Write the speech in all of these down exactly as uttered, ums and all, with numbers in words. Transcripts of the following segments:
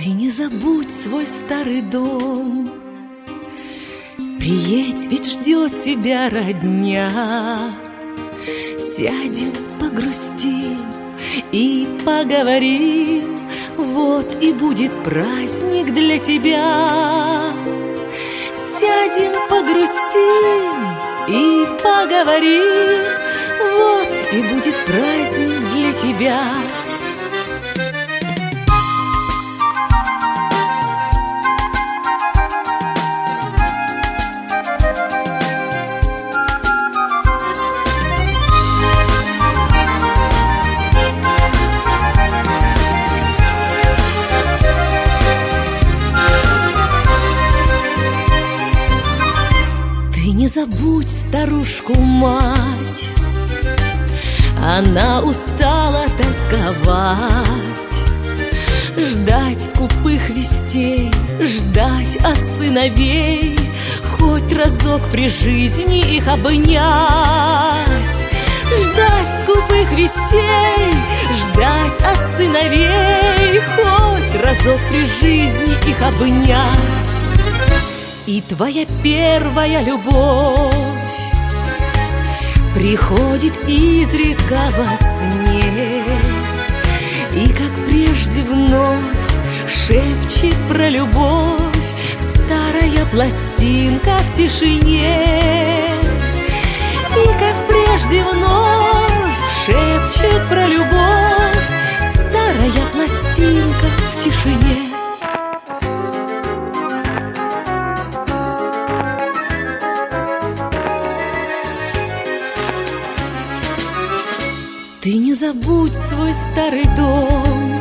Ты не забудь свой старый дом, приедь, ведь ждет тебя родня. Сядем, погрустим и поговорим, вот и будет праздник для тебя. Сядем, погрустим и поговорим, вот и будет праздник для тебя. Не забудь старушку-мать, она устала тосковать, ждать скупых вестей, ждать от сыновей, хоть разок при жизни их обнять. Ждать скупых вестей, ждать от сыновей, хоть разок при жизни их обнять. И твоя первая любовь приходит изредка во сне, и как прежде вновь шепчет про любовь старая пластинка в тишине. И как прежде вновь шепчет про любовь старая пластинка в тишине. Ты не забудь свой старый дом,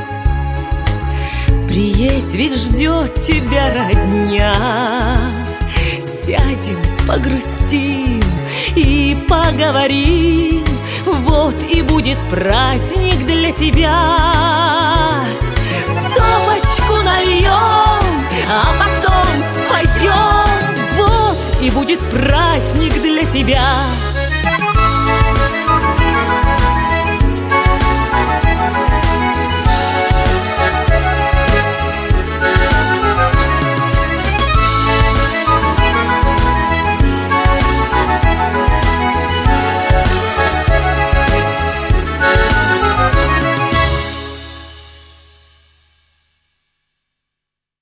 приедь, ведь ждет тебя родня. Сядем, погрустим и поговорим, вот и будет праздник для тебя. Стопочку нальем